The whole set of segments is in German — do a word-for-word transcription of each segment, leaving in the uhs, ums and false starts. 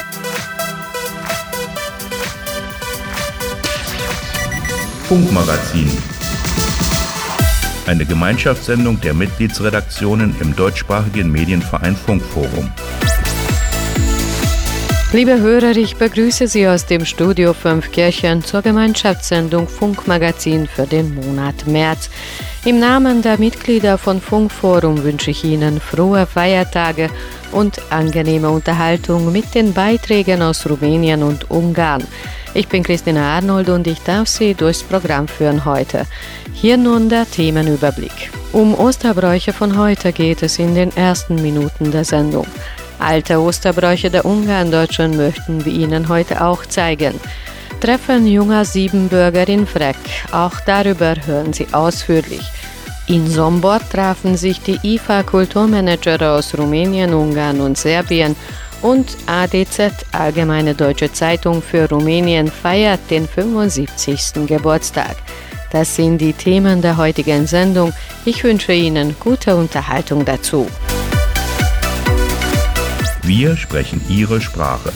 Funkmagazin. Eine Gemeinschaftssendung der Mitgliedsredaktionen im deutschsprachigen Medienverein Funkforum. Liebe Hörer, ich begrüße Sie aus dem Studio fünf Kirchen zur Gemeinschaftssendung Funkmagazin für den Monat März. Im Namen der Mitglieder von Funkforum wünsche ich Ihnen frohe Feiertage und angenehme Unterhaltung mit den Beiträgen aus Rumänien und Ungarn. Ich bin Christina Arnold und ich darf Sie durchs Programm führen heute. Hier nun der Themenüberblick. Um Osterbräuche von heute geht es in den ersten Minuten der Sendung. Alte Osterbräuche der Ungarndeutschen möchten wir Ihnen heute auch zeigen. Treffen junger Siebenbürger in Freck, auch darüber hören Sie ausführlich. In Sombor trafen sich die I F A-Kulturmanager aus Rumänien, Ungarn und Serbien und A D Z, Allgemeine Deutsche Zeitung für Rumänien, feiert den fünfundsiebzigsten Geburtstag. Das sind die Themen der heutigen Sendung. Ich wünsche Ihnen gute Unterhaltung dazu. Wir sprechen Ihre Sprache.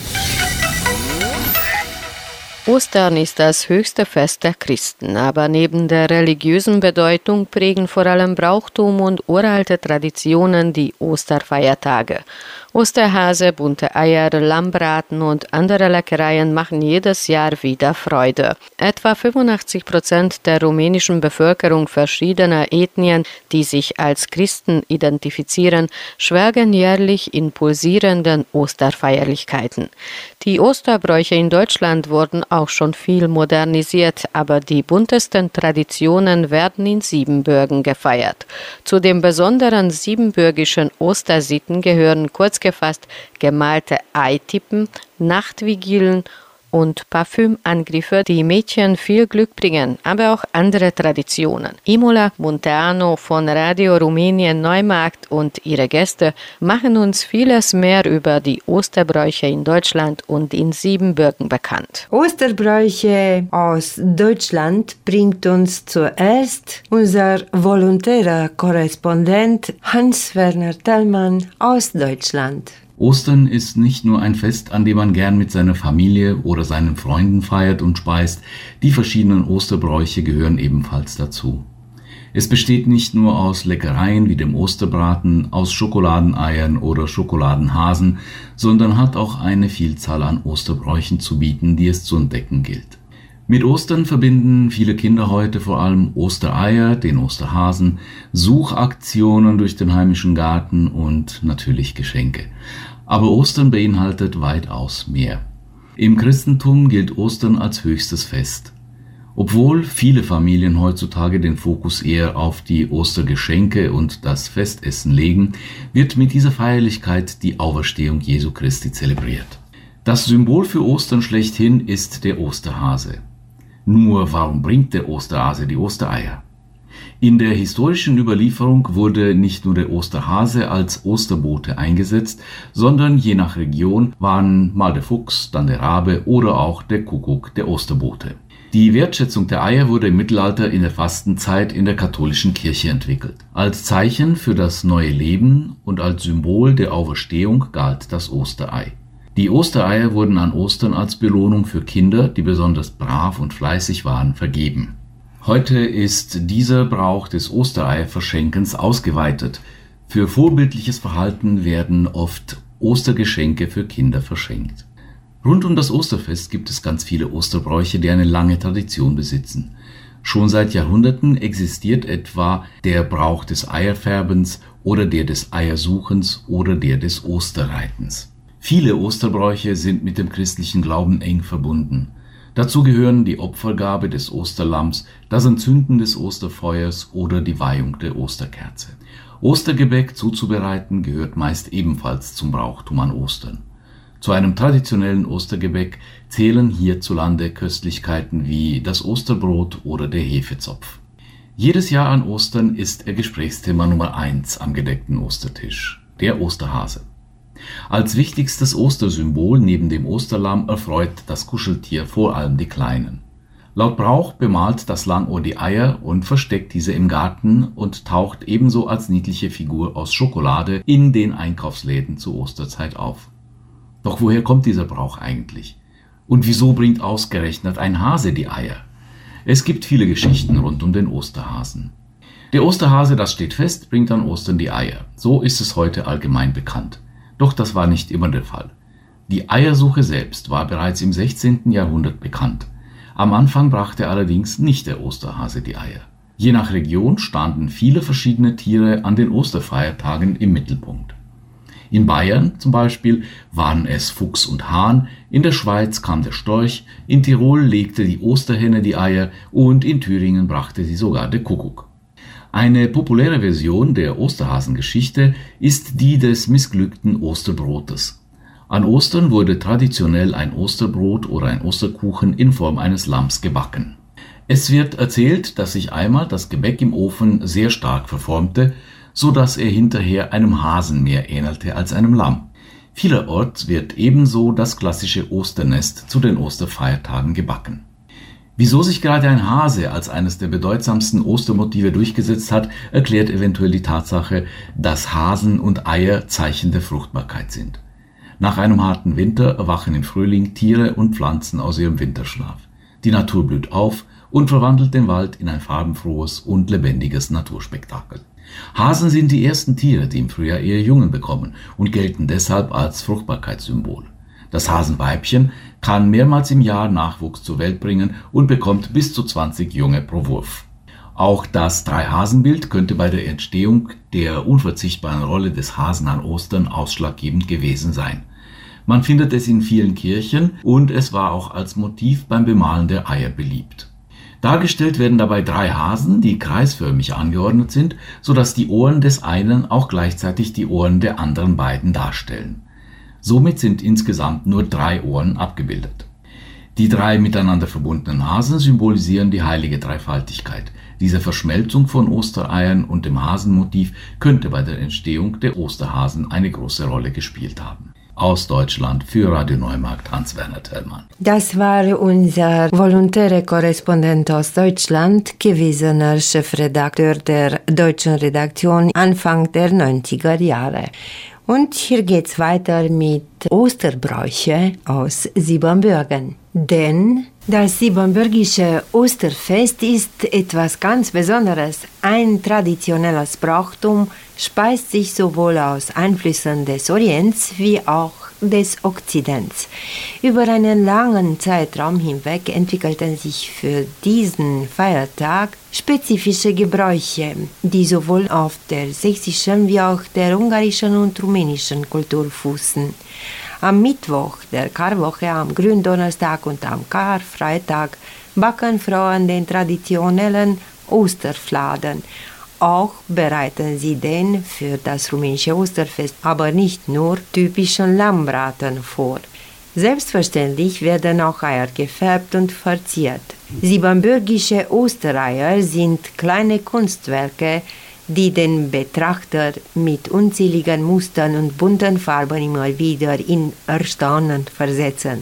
Ostern ist das höchste Fest der Christen, aber neben der religiösen Bedeutung prägen vor allem Brauchtum und uralte Traditionen die Osterfeiertage. Osterhase, bunte Eier, Lammbraten und andere Leckereien machen jedes Jahr wieder Freude. Etwa fünfundachtzig Prozent der rumänischen Bevölkerung verschiedener Ethnien, die sich als Christen identifizieren, schwelgen jährlich in pulsierenden Osterfeierlichkeiten. Die Osterbräuche in Deutschland wurden auch schon viel modernisiert, aber die buntesten Traditionen werden in Siebenbürgen gefeiert. Zu den besonderen siebenbürgischen Ostersitten gehören kurz gefasst gemalte Eitippen, Nachtvigilen und Parfümangriffe, die Mädchen viel Glück bringen, aber auch andere Traditionen. Imola Munteanu von Radio Rumänien Neumarkt und ihre Gäste machen uns vieles mehr über die Osterbräuche in Deutschland und in Siebenbürgen bekannt. Osterbräuche aus Deutschland bringt uns zuerst unser volontärer Korrespondent Hans-Werner Tellmann aus Deutschland. Ostern ist nicht nur ein Fest, an dem man gern mit seiner Familie oder seinen Freunden feiert und speist. Die verschiedenen Osterbräuche gehören ebenfalls dazu. Es besteht nicht nur aus Leckereien wie dem Osterbraten, aus Schokoladeneiern oder Schokoladenhasen, sondern hat auch eine Vielzahl an Osterbräuchen zu bieten, die es zu entdecken gilt. Mit Ostern verbinden viele Kinder heute vor allem Ostereier, den Osterhasen, Suchaktionen durch den heimischen Garten und natürlich Geschenke. Aber Ostern beinhaltet weitaus mehr. Im Christentum gilt Ostern als höchstes Fest. Obwohl viele Familien heutzutage den Fokus eher auf die Ostergeschenke und das Festessen legen, wird mit dieser Feierlichkeit die Auferstehung Jesu Christi zelebriert. Das Symbol für Ostern schlechthin ist der Osterhase. Nur warum bringt der Osterhase die Ostereier? In der historischen Überlieferung wurde nicht nur der Osterhase als Osterbote eingesetzt, sondern je nach Region waren mal der Fuchs, dann der Rabe oder auch der Kuckuck der Osterbote. Die Wertschätzung der Eier wurde im Mittelalter in der Fastenzeit in der katholischen Kirche entwickelt. Als Zeichen für das neue Leben und als Symbol der Auferstehung galt das Osterei. Die Ostereier wurden an Ostern als Belohnung für Kinder, die besonders brav und fleißig waren, vergeben. Heute ist dieser Brauch des Ostereierverschenkens ausgeweitet. Für vorbildliches Verhalten werden oft Ostergeschenke für Kinder verschenkt. Rund um das Osterfest gibt es ganz viele Osterbräuche, die eine lange Tradition besitzen. Schon seit Jahrhunderten existiert etwa der Brauch des Eierfärbens oder der des Eiersuchens oder der des Osterreitens. Viele Osterbräuche sind mit dem christlichen Glauben eng verbunden. Dazu gehören die Opfergabe des Osterlamms, das Entzünden des Osterfeuers oder die Weihung der Osterkerze. Ostergebäck zuzubereiten gehört meist ebenfalls zum Brauchtum an Ostern. Zu einem traditionellen Ostergebäck zählen hierzulande Köstlichkeiten wie das Osterbrot oder der Hefezopf. Jedes Jahr an Ostern ist er Gesprächsthema Nummer eins am gedeckten Ostertisch, der Osterhase. Als wichtigstes Ostersymbol neben dem Osterlamm erfreut das Kuscheltier vor allem die Kleinen. Laut Brauch bemalt das Langohr die Eier und versteckt diese im Garten und taucht ebenso als niedliche Figur aus Schokolade in den Einkaufsläden zur Osterzeit auf. Doch woher kommt dieser Brauch eigentlich? Und wieso bringt ausgerechnet ein Hase die Eier? Es gibt viele Geschichten rund um den Osterhasen. Der Osterhase, das steht fest, bringt an Ostern die Eier. So ist es heute allgemein bekannt. Doch das war nicht immer der Fall. Die Eiersuche selbst war bereits im sechzehnten Jahrhundert bekannt. Am Anfang brachte allerdings nicht der Osterhase die Eier. Je nach Region standen viele verschiedene Tiere an den Osterfeiertagen im Mittelpunkt. In Bayern zum Beispiel waren es Fuchs und Hahn, in der Schweiz kam der Storch, in Tirol legte die Osterhenne die Eier und in Thüringen brachte sie sogar der Kuckuck. Eine populäre Version der Osterhasengeschichte ist die des missglückten Osterbrotes. An Ostern wurde traditionell ein Osterbrot oder ein Osterkuchen in Form eines Lamms gebacken. Es wird erzählt, dass sich einmal das Gebäck im Ofen sehr stark verformte, so dass er hinterher einem Hasen mehr ähnelte als einem Lamm. Vielerorts wird ebenso das klassische Osternest zu den Osterfeiertagen gebacken. Wieso sich gerade ein Hase als eines der bedeutsamsten Ostermotive durchgesetzt hat, erklärt eventuell die Tatsache, dass Hasen und Eier Zeichen der Fruchtbarkeit sind. Nach einem harten Winter erwachen im Frühling Tiere und Pflanzen aus ihrem Winterschlaf. Die Natur blüht auf und verwandelt den Wald in ein farbenfrohes und lebendiges Naturspektakel. Hasen sind die ersten Tiere, die im Frühjahr ihre Jungen bekommen und gelten deshalb als Fruchtbarkeitssymbol. Das Hasenweibchen kann mehrmals im Jahr Nachwuchs zur Welt bringen und bekommt bis zu zwanzig Junge pro Wurf. Auch das Drei-Hasen-Bild könnte bei der Entstehung der unverzichtbaren Rolle des Hasen an Ostern ausschlaggebend gewesen sein. Man findet es in vielen Kirchen und es war auch als Motiv beim Bemalen der Eier beliebt. Dargestellt werden dabei drei Hasen, die kreisförmig angeordnet sind, sodass die Ohren des einen auch gleichzeitig die Ohren der anderen beiden darstellen. Somit sind insgesamt nur drei Ohren abgebildet. Die drei miteinander verbundenen Hasen symbolisieren die heilige Dreifaltigkeit. Diese Verschmelzung von Ostereiern und dem Hasenmotiv könnte bei der Entstehung der Osterhasen eine große Rolle gespielt haben. Aus Deutschland für Radio Neumarkt Hans-Werner Thellmann. Das war unser volontärer Korrespondent aus Deutschland, gewesener Chefredakteur der deutschen Redaktion Anfang der neunziger Jahre. Und hier geht's weiter mit Osterbräuche aus Siebenbürgen. Denn das siebenbürgische Osterfest ist etwas ganz Besonderes. Ein traditionelles Brauchtum speist sich sowohl aus Einflüssen des Orients wie auch des Okzidents. Über einen langen Zeitraum hinweg entwickelten sich für diesen Feiertag spezifische Gebräuche, die sowohl auf der sächsischen wie auch der ungarischen und rumänischen Kultur fußen. Am Mittwoch der Karwoche, am Gründonnerstag und am Karfreitag backen Frauen den traditionellen Osterfladen. Auch bereiten sie den für das rumänische Osterfest, aber nicht nur typischen Lammbraten vor. Selbstverständlich werden auch Eier gefärbt und verziert. Siebenbürgische Ostereier sind kleine Kunstwerke, die den Betrachter mit unzähligen Mustern und bunten Farben immer wieder in Erstaunen versetzen.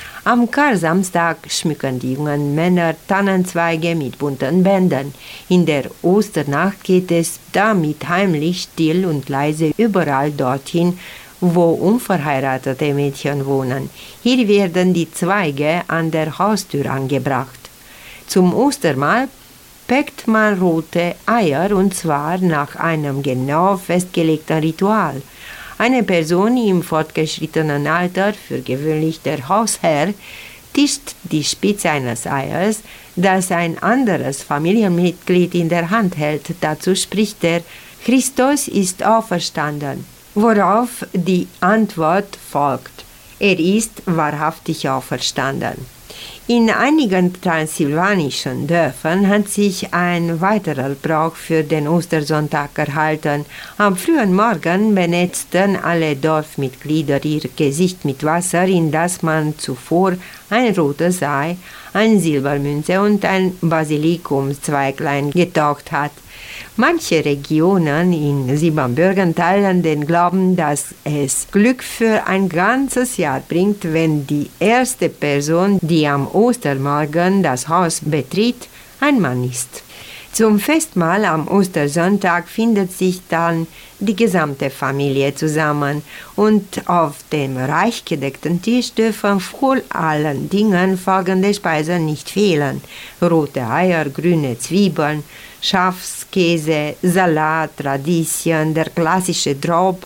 Am Karsamstag schmücken die jungen Männer Tannenzweige mit bunten Bändern. In der Osternacht geht es damit heimlich, still und leise überall dorthin, wo unverheiratete Mädchen wohnen. Hier werden die Zweige an der Haustür angebracht. Zum Ostermahl päckt man rote Eier, und zwar nach einem genau festgelegten Ritual. Eine Person im fortgeschrittenen Alter, für gewöhnlich der Hausherr, tischt die Spitze eines Eiers, das ein anderes Familienmitglied in der Hand hält. Dazu spricht er: Christus ist auferstanden. Worauf die Antwort folgt: Er ist wahrhaftig auferstanden. In einigen transsilvanischen Dörfern hat sich ein weiterer Brauch für den Ostersonntag erhalten. Am frühen Morgen benetzten alle Dorfmitglieder ihr Gesicht mit Wasser, in das man zuvor ein rotes Ei, eine Silbermünze und ein Basilikumzweiglein getaucht hat. Manche Regionen in Siebenbürgen teilen den Glauben, dass es Glück für ein ganzes Jahr bringt, wenn die erste Person, die am Ostermorgen das Haus betritt, ein Mann ist. Zum Festmahl am Ostersonntag findet sich dann die gesamte Familie zusammen und auf dem reich gedeckten Tisch dürfen vor allen Dingen folgende Speisen nicht fehlen: rote Eier, grüne Zwiebeln, Schafskäse, Salat, Radieschen, der klassische Drop,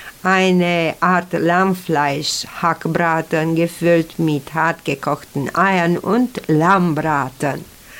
eine Art Lammfleisch-Hackbraten gefüllt mit hart gekochten Eiern und Lammbraten.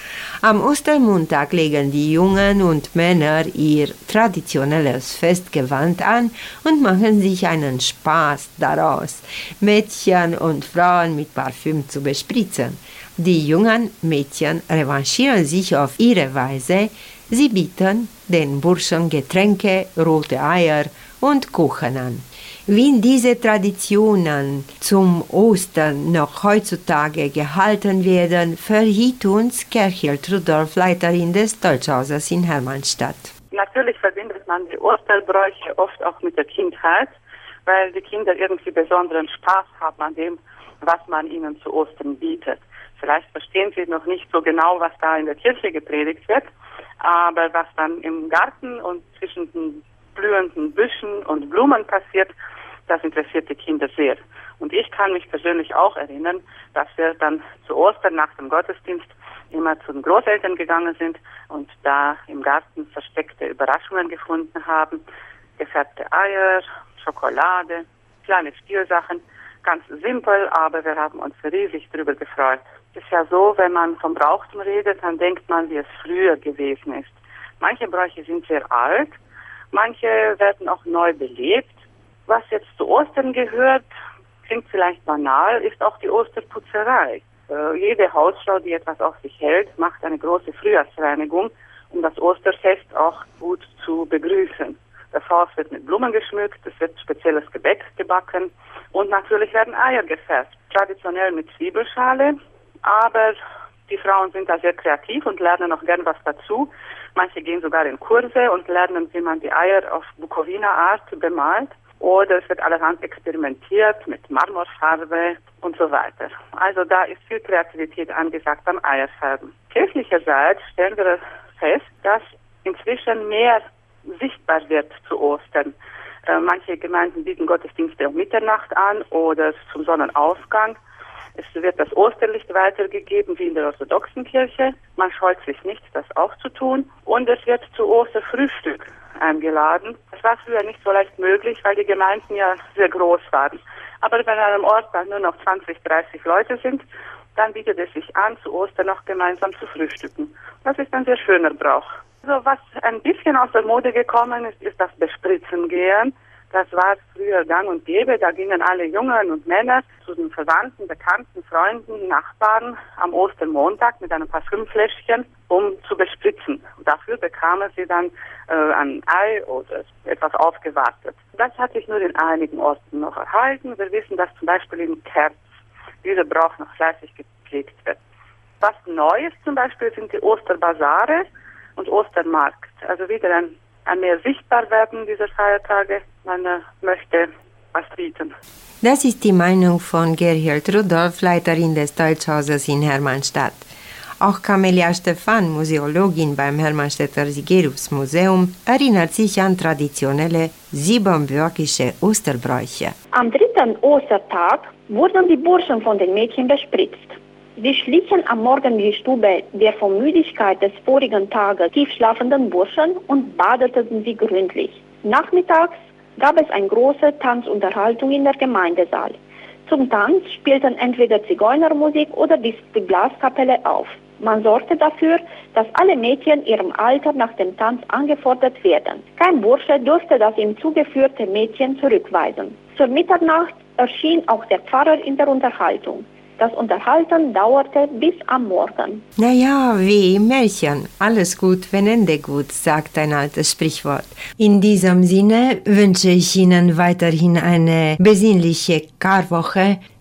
Am Ostermontag legen die Jungen und Männer ihr traditionelles Festgewand an und machen sich einen Spaß daraus, Mädchen und Frauen mit Parfüm zu bespritzen. Die jungen Mädchen revanchieren sich auf ihre Weise. Sie bieten den Burschen Getränke, rote Eier und Kuchen an. Wie diese Traditionen zum Ostern noch heutzutage gehalten werden, verriet uns Gerhild Rudolph, Leiterin des Deutschhauses in Hermannstadt. Natürlich verbindet man die Osterbräuche oft auch mit der Kindheit, weil die Kinder irgendwie besonderen Spaß haben an dem, was man ihnen zu Ostern bietet. Vielleicht verstehen sie noch nicht so genau, was da in der Kirche gepredigt wird, aber was dann im Garten und zwischen den blühenden Büschen und Blumen passiert, das interessiert die Kinder sehr. Und ich kann mich persönlich auch erinnern, dass wir dann zu Ostern nach dem Gottesdienst immer zu den Großeltern gegangen sind und da im Garten versteckte Überraschungen gefunden haben. Gefärbte Eier, Schokolade, kleine Spielsachen. Ganz simpel, aber wir haben uns riesig darüber gefreut. Es ist ja so, wenn man vom Brauchtum redet, dann denkt man, wie es früher gewesen ist. Manche Bräuche sind sehr alt, manche werden auch neu belebt. Was jetzt zu Ostern gehört, klingt vielleicht banal, ist auch die Osterputzerei. Äh, jede Hausfrau, die etwas auf sich hält, macht eine große Frühjahrsreinigung, um das Osterfest auch gut zu begrüßen. Das Haus wird mit Blumen geschmückt, es wird spezielles Gebäck gebacken und natürlich werden Eier gefärbt. Traditionell mit Zwiebelschale, aber die Frauen sind da sehr kreativ und lernen auch gern was dazu. Manche gehen sogar in Kurse und lernen, wie man die Eier auf Bukowiner Art bemalt. Oder es wird allerhand experimentiert mit Marmorfarbe und so weiter. Also da ist viel Kreativität angesagt beim Eierfärben. Kirchlicherseits stellen wir fest, dass inzwischen mehr sichtbar wird zu Ostern. Äh, manche Gemeinden bieten Gottesdienste um Mitternacht an oder zum Sonnenaufgang. Es wird das Osterlicht weitergegeben wie in der orthodoxen Kirche. Man scheut sich nicht, das auch zu tun. Und es wird zu Osterfrühstück eingeladen. Das war früher nicht so leicht möglich, weil die Gemeinden ja sehr groß waren. Aber wenn an einem Ort dann nur noch zwanzig, dreißig Leute sind, dann bietet es sich an, zu Ostern noch gemeinsam zu frühstücken. Das ist ein sehr schöner Brauch. Also was ein bisschen aus der Mode gekommen ist, ist das Bespritzen gehen. Das war früher gang und gäbe. Da gingen alle Jungen und Männer zu den Verwandten, Bekannten, Freunden, Nachbarn am Ostermontag mit einem Parfümfläschchen, um zu bespritzen. Dafür bekamen sie dann äh, ein Ei oder etwas aufgewartet. Das hat sich nur in einigen Orten noch erhalten. Wir wissen, dass zum Beispiel in Kerz dieser Brauch noch fleißig gepflegt wird. Was neu ist zum Beispiel sind die Osterbasare und Ostermarkt. Also wieder ein, ein mehr Sichtbarwerden dieser Feiertage. Man äh, möchte was bieten. Das ist die Meinung von Gerhild Rudolph, Leiterin des Deutschhauses in Hermannstadt. Auch Camelia Stefan, Museologin beim Hermannstädter Sigerus-Museum, erinnert sich an traditionelle siebenbürgische Osterbräuche. Am dritten Ostertag wurden die Burschen von den Mädchen bespritzt. Sie schlichen am Morgen in die Stube der von Müdigkeit des vorigen Tages tiefschlafenden Burschen und badeten sie gründlich. Nachmittags gab es eine große Tanzunterhaltung in der Gemeindesaal. Zum Tanz spielten entweder Zigeunermusik oder die Blaskapelle auf. Man sorgte dafür, dass alle Mädchen ihrem Alter nach dem Tanz angefordert werden. Kein Bursche durfte das ihm zugeführte Mädchen zurückweisen. Zur Mitternacht erschien auch der Pfarrer in der Unterhaltung. Das Unterhalten dauerte bis am Morgen. Naja, wie im Märchen. Alles gut, wenn Ende gut, sagt ein altes Sprichwort. In diesem Sinne wünsche ich Ihnen weiterhin eine besinnliche Karwoche.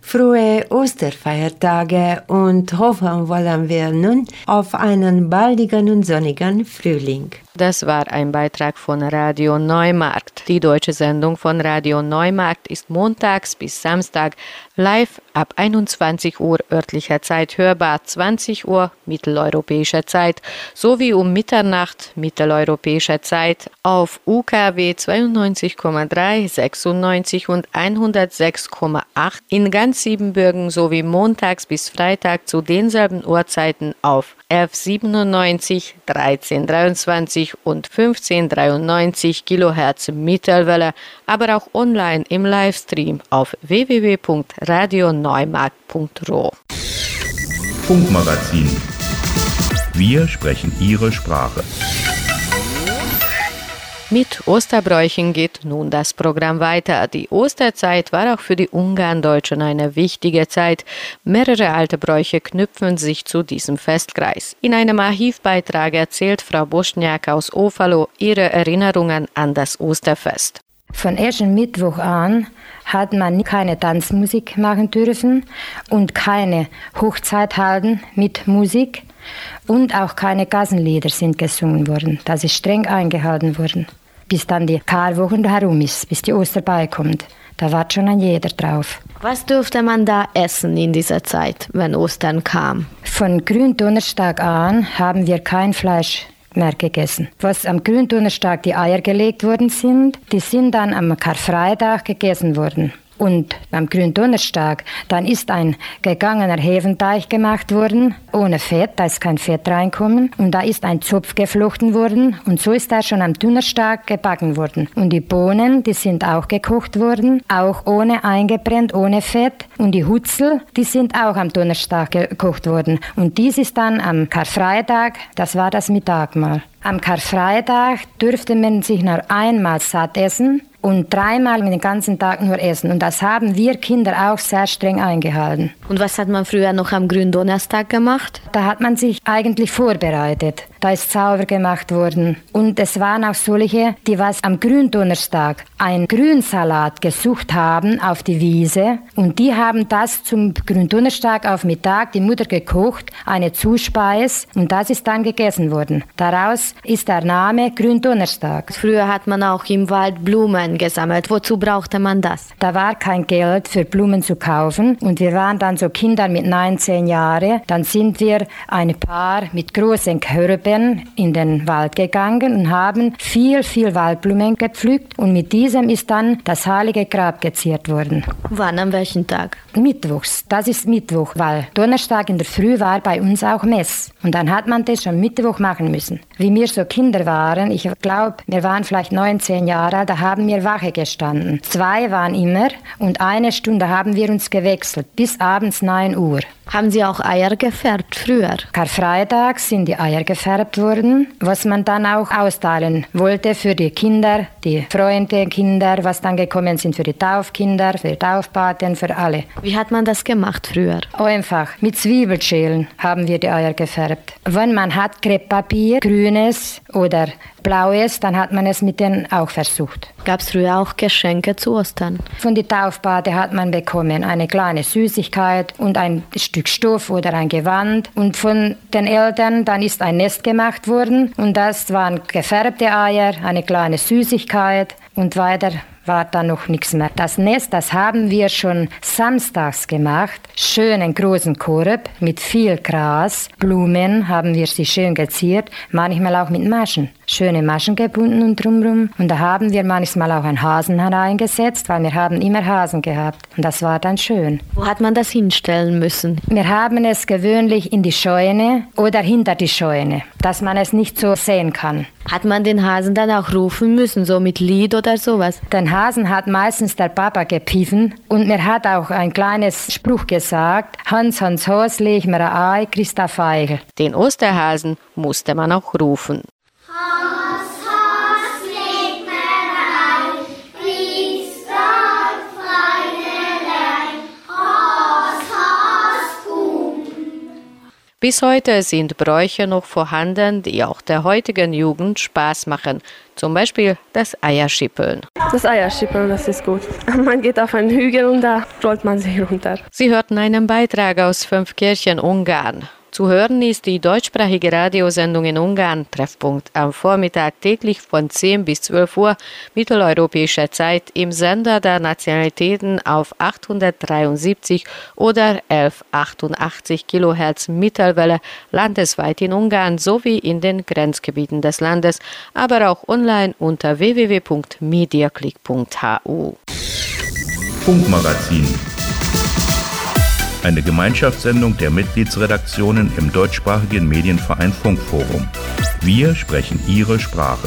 Frohe Osterfeiertage und hoffen wollen wir nun auf einen baldigen und sonnigen Frühling. Das war ein Beitrag von Radio Neumarkt. Die deutsche Sendung von Radio Neumarkt ist montags bis Samstag live ab einundzwanzig Uhr örtlicher Zeit hörbar, zwanzig Uhr mitteleuropäischer Zeit sowie um Mitternacht mitteleuropäischer Zeit auf U K W zweiundneunzig Komma drei, sechsundneunzig und hundertsechs Komma acht in ganz Siebenbürgen sowie montags bis Freitag zu denselben Uhrzeiten auf F siebenundneunzig, dreizehn dreiundzwanzig und fünfzehn dreiundneunzig Kilohertz Mittelwelle, aber auch online im Livestream auf w w w punkt radio neumarkt punkt r o. Funkmagazin. Wir sprechen Ihre Sprache. Mit Osterbräuchen geht nun das Programm weiter. Die Osterzeit war auch für die Ungarndeutschen eine wichtige Zeit. Mehrere alte Bräuche knüpfen sich zu diesem Festkreis. In einem Archivbeitrag erzählt Frau Boschniak aus Ofalo ihre Erinnerungen an das Osterfest. Von ersten Mittwoch an hat man keine Tanzmusik machen dürfen und keine Hochzeit halten mit Musik und auch keine Gassenlieder sind gesungen worden. Das ist streng eingehalten worden. Bis dann die Karwochen herum ist, bis die Oster beikommt. Da wartet schon ein jeder drauf. Was durfte man da essen in dieser Zeit, wenn Ostern kam? Von Gründonnerstag an haben wir kein Fleisch mehr gegessen. Was am Gründonnerstag die Eier gelegt worden sind, die sind dann am Karfreitag gegessen worden. Und am Gründonnerstag, dann ist ein gegangener Hefenteig gemacht worden, ohne Fett, da ist kein Fett reinkommen. Und da ist ein Zopf geflochten worden und so ist er schon am Donnerstag gebacken worden. Und die Bohnen, die sind auch gekocht worden, auch ohne eingebrennt, ohne Fett. Und die Hutzel, die sind auch am Donnerstag gekocht worden. Und dies ist dann am Karfreitag, das war das Mittagmahl. Am Karfreitag dürfte man sich nur einmal satt essen und dreimal den ganzen Tag nur essen. Und das haben wir Kinder auch sehr streng eingehalten. Und was hat man früher noch am Gründonnerstag gemacht? Da hat man sich eigentlich vorbereitet. Da ist sauber gemacht worden. Und es waren auch solche, die was am Gründonnerstag einen Grünsalat gesucht haben auf die Wiese. Und die haben das zum Gründonnerstag auf Mittag, die Mutter gekocht, eine Zuspeis. Und das ist dann gegessen worden. Daraus ist der Name Gründonnerstag. Früher hat man auch im Wald Blumen gesammelt. Wozu brauchte man das? Da war kein Geld für Blumen zu kaufen. Und wir waren dann so Kinder mit neunzehn Jahren. Dann sind wir ein Paar mit großen Körben in den Wald gegangen und haben viel, viel Waldblumen gepflückt. Und mit diesem ist dann das Heilige Grab geziert worden. Wann, an welchem Tag? Mittwochs, das ist Mittwoch, weil Donnerstag in der Früh war bei uns auch Mess. Und dann hat man das schon Mittwoch machen müssen. Wie wir so Kinder waren, ich glaube, wir waren vielleicht neunzehn Jahre alt, da haben wir Wache gestanden. Zwei waren immer und eine Stunde haben wir uns gewechselt, bis abends neun Uhr. Haben Sie auch Eier gefärbt früher? Karfreitag sind die Eier gefärbt worden, was man dann auch austeilen wollte für die Kinder, die Freunde, Kinder, was dann gekommen sind für die Taufkinder, für die Taufpaten, für alle. Wie hat man das gemacht früher? Einfach, mit Zwiebelschälen haben wir die Eier gefärbt. Wenn man hat Krepppapier, grünes oder blaues, dann hat man es mit denen auch versucht. Gab es früher auch Geschenke zu Ostern? Von den Taufpaten hat man bekommen eine kleine Süßigkeit und ein Stück Stoff oder ein Gewand. Und von den Eltern dann ist ein Nest gemacht worden und das waren gefärbte Eier, eine kleine Süßigkeit und weiter war da noch nichts mehr. Das Nest, das haben wir schon samstags gemacht. Schönen großen Korb mit viel Gras. Blumen haben wir sie schön geziert, manchmal auch mit Maschen. Schöne Maschen gebunden und drumrum. Und da haben wir manchmal auch einen Hasen hereingesetzt, weil wir haben immer Hasen gehabt. Und das war dann schön. Wo hat man das hinstellen müssen? Wir haben es gewöhnlich in die Scheune oder hinter die Scheune, dass man es nicht so sehen kann. Hat man den Hasen dann auch rufen müssen, so mit Lied oder sowas? Den Hasen hat meistens der Papa gepfiffen und mir hat auch ein kleines Spruch gesagt: Hans, Hans, Hos, leg mir ein Ei, kriegst ein Feigl. Den Osterhasen musste man auch rufen. Bis heute sind Bräuche noch vorhanden, die auch der heutigen Jugend Spaß machen. Zum Beispiel das Eierschippeln. Das Eierschippeln, das ist gut. Man geht auf einen Hügel und da rollt man sich runter. Sie hörten einen Beitrag aus Fünfkirchen, Ungarn. Zu hören ist die deutschsprachige Radiosendung in Ungarn, Treffpunkt am Vormittag täglich von zehn bis zwölf Uhr mitteleuropäischer Zeit im Sender der Nationalitäten auf achthundertdreiundsiebzig oder elfhundertachtundachtzig Kilohertz Mittelwelle landesweit in Ungarn sowie in den Grenzgebieten des Landes, aber auch online unter w w w punkt mediaclick punkt h u. Funkmagazin. Eine Gemeinschaftssendung der Mitgliedsredaktionen im deutschsprachigen Medienverein Funkforum. Wir sprechen Ihre Sprache.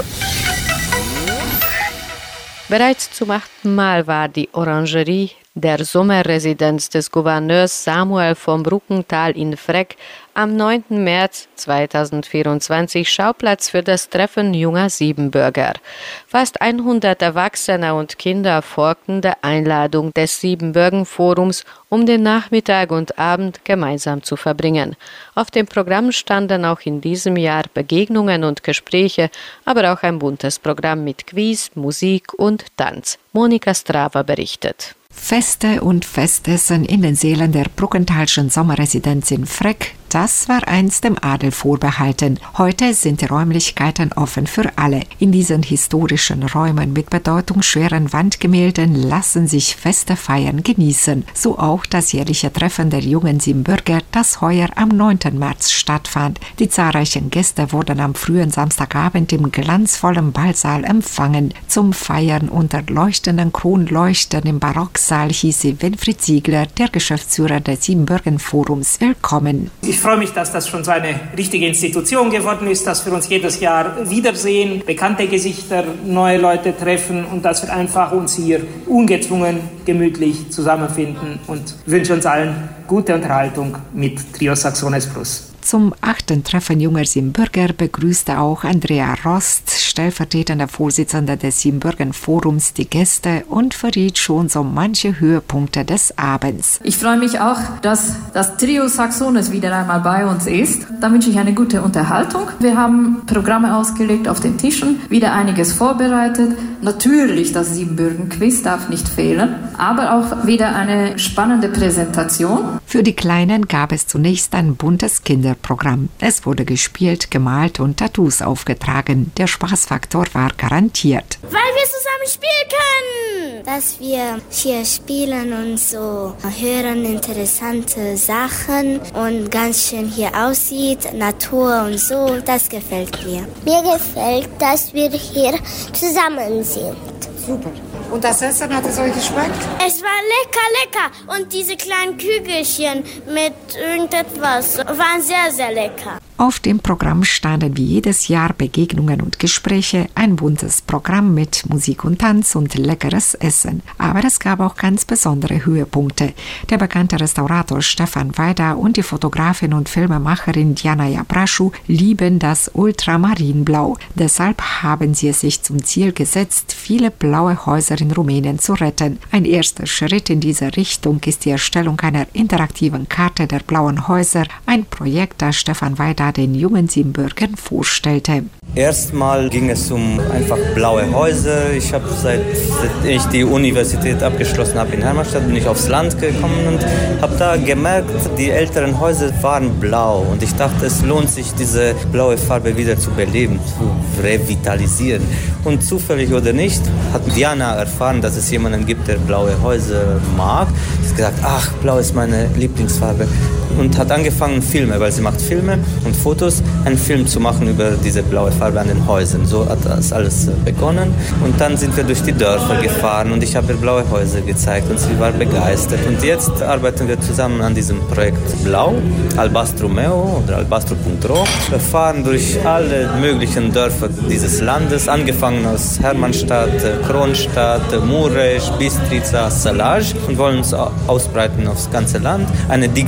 Bereits zum achten Mal war die Orangerie der Sommerresidenz des Gouverneurs Samuel vom Bruckenthal in Freck am neunten März zweitausendvierundzwanzig Schauplatz für das Treffen junger Siebenbürger. Fast hundert Erwachsene und Kinder folgten der Einladung des Siebenbürgen-Forums, um den Nachmittag und Abend gemeinsam zu verbringen. Auf dem Programm standen auch in diesem Jahr Begegnungen und Gespräche, aber auch ein buntes Programm mit Quiz, Musik und Tanz. Monika Strava berichtet. Feste und Festessen in den Sälen der Bruckenthalschen Sommerresidenz in Freck, das war einst dem Adel vorbehalten. Heute sind die Räumlichkeiten offen für alle. In diesen historischen Räumen mit bedeutungsschweren Wandgemälden lassen sich Feste feiern genießen. So auch das jährliche Treffen der jungen Siebenbürger, das heuer am neunten März stattfand. Die zahlreichen Gäste wurden am frühen Samstagabend im glanzvollen Ballsaal empfangen. Zum Feiern unter leuchtenden Kronleuchtern im Barocksaal hieß sie Winfried Ziegler, der Geschäftsführer des Siebenbürgen-Forums, willkommen. Ich freue mich, dass das schon so eine richtige Institution geworden ist, dass wir uns jedes Jahr wiedersehen, bekannte Gesichter, neue Leute treffen und dass wir einfach uns hier ungezwungen, gemütlich zusammenfinden und wünsche uns allen gute Unterhaltung mit Trio Saxones Plus. Zum achten Treffen junger Siebenbürger begrüßte auch Andrea Rost, stellvertretender Vorsitzender des Siebenbürgen-Forums, die Gäste und verriet schon so manche Höhepunkte des Abends. Ich freue mich auch, dass das Trio Saxones wieder einmal bei uns ist. Da wünsche ich eine gute Unterhaltung. Wir haben Programme ausgelegt auf den Tischen, wieder einiges vorbereitet. Natürlich, das Siebenbürgen-Quiz darf nicht fehlen, aber auch wieder eine spannende Präsentation. Für die Kleinen gab es zunächst ein buntes Kinderprogramm. Es wurde gespielt, gemalt und Tattoos aufgetragen. Der Spaßfaktor war garantiert. Weil wir zusammen spielen können! Dass wir hier spielen und so hören interessante Sachen und ganz schön hier aussieht, Natur und so, das gefällt mir. Mir gefällt, dass wir hier zusammen sind. Super. Und das Essen, hat es euch geschmeckt? Es war lecker, lecker. Und diese kleinen Kügelchen mit irgendetwas waren sehr, sehr lecker. Auf dem Programm standen wie jedes Jahr Begegnungen und Gespräche, ein buntes Programm mit Musik und Tanz und leckeres Essen. Aber es gab auch ganz besondere Höhepunkte. Der bekannte Restaurator Stefan Weider und die Fotografin und Filmemacherin Diana Jabraschu lieben das Ultramarinblau. Deshalb haben sie es sich zum Ziel gesetzt, viele blaue Häuser in Rumänien zu retten. Ein erster Schritt in diese Richtung ist die Erstellung einer interaktiven Karte der blauen Häuser, ein Projekt, das Stefan Weider den jungen Siebenbürgern vorstellte. Erstmal ging es um einfach blaue Häuser. Ich habe seit, seit ich die Universität abgeschlossen habe in Hermannstadt, bin ich aufs Land gekommen und habe da gemerkt, die älteren Häuser waren blau und ich dachte, es lohnt sich, diese blaue Farbe wieder zu beleben, zu revitalisieren. Und zufällig oder nicht, hat Diana erfahren, dass es jemanden gibt, der blaue Häuser mag. Sie hat gesagt, ach, blau ist meine Lieblingsfarbe und hat angefangen, Filme, weil sie macht Filme und Fotos, einen Film zu machen über diese blaue Farbe an den Häusern. So hat das alles begonnen und dann sind wir durch die Dörfer gefahren und ich habe ihr blaue Häuser gezeigt und sie war begeistert. Und jetzt arbeiten wir zusammen an diesem Projekt Blau, Albastromeo oder albastro punkt ro. Wir fahren durch alle möglichen Dörfer dieses Landes, angefangen aus Hermannstadt, Kronstadt, Mureș, Bistrița, Sălaj und wollen uns ausbreiten aufs ganze Land. Eine digitale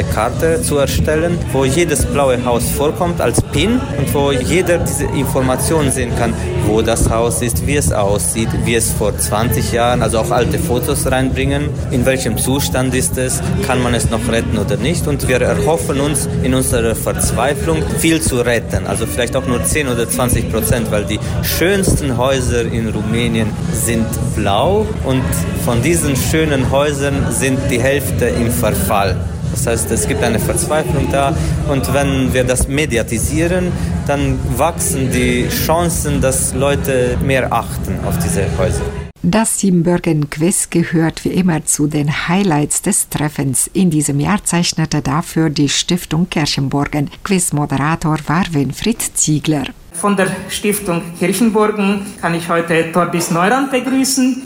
Karte zu erstellen, wo jedes blaue Haus vorkommt als Pin und wo jeder diese Informationen sehen kann, wo das Haus ist, wie es aussieht, wie es vor zwanzig Jahren, also auch alte Fotos reinbringen, in welchem Zustand ist es, kann man es noch retten oder nicht. Und wir erhoffen uns in unserer Verzweiflung viel zu retten, also vielleicht auch nur zehn oder zwanzig Prozent, weil die schönsten Häuser in Rumänien sind blau und von diesen schönen Häusern sind die Hälfte im Verfall. Das heißt, es gibt eine Verzweiflung da und wenn wir das mediatisieren, dann wachsen die Chancen, dass Leute mehr achten auf diese Häuser. Das Siebenbürgen-Quiz gehört wie immer zu den Highlights des Treffens. In diesem Jahr zeichnete dafür die Stiftung Kirchenburgen. Quizmoderator war Winfried Ziegler. Von der Stiftung Kirchenburgen kann ich heute Tordis Neurand begrüßen.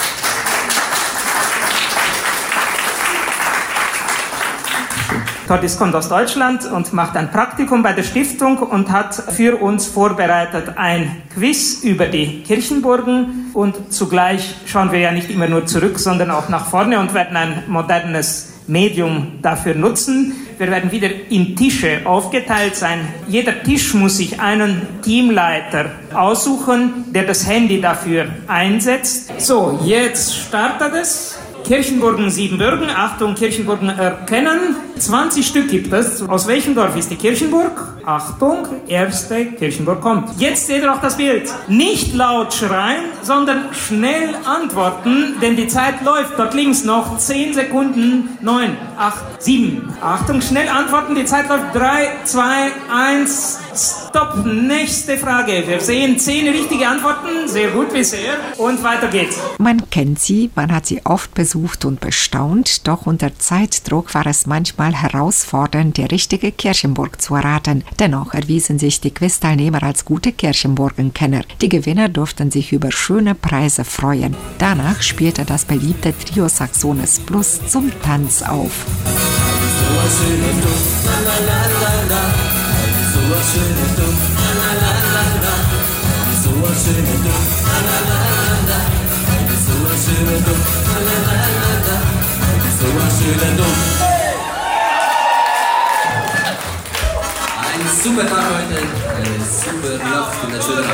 Tordis kommt aus Deutschland und macht ein Praktikum bei der Stiftung und hat für uns vorbereitet ein Quiz über die Kirchenburgen. Und zugleich schauen wir ja nicht immer nur zurück, sondern auch nach vorne und werden ein modernes Medium dafür nutzen. Wir werden wieder in Tische aufgeteilt sein. Jeder Tisch muss sich einen Teamleiter aussuchen, der das Handy dafür einsetzt. So, jetzt startet es. Kirchenburgen, Siebenbürgen. Achtung, Kirchenburgen erkennen. zwanzig Stück gibt es. Aus welchem Dorf ist die Kirchenburg? Achtung, erste Kirchenburg kommt. Jetzt seht ihr auch das Bild. Nicht laut schreien, sondern schnell antworten, denn die Zeit läuft. Dort links noch zehn Sekunden. neun, acht, sieben. Achtung, schnell antworten, die Zeit läuft. drei, zwei, eins, stopp. Nächste Frage. Wir sehen zehn richtige Antworten. Sehr gut bisher. Und weiter geht's. Man kennt sie, man hat sie oft besucht und bestaunt, doch unter Zeitdruck war es manchmal herausfordernd, die richtige Kirchenburg zu erraten. Dennoch erwiesen sich die Quizteilnehmer als gute Kirchenburgenkenner. Die Gewinner durften sich über schöne Preise freuen. Danach spielte das beliebte Trio Saxones Plus zum Tanz auf. Ein super Tag heute, eine super Luft in der Schule.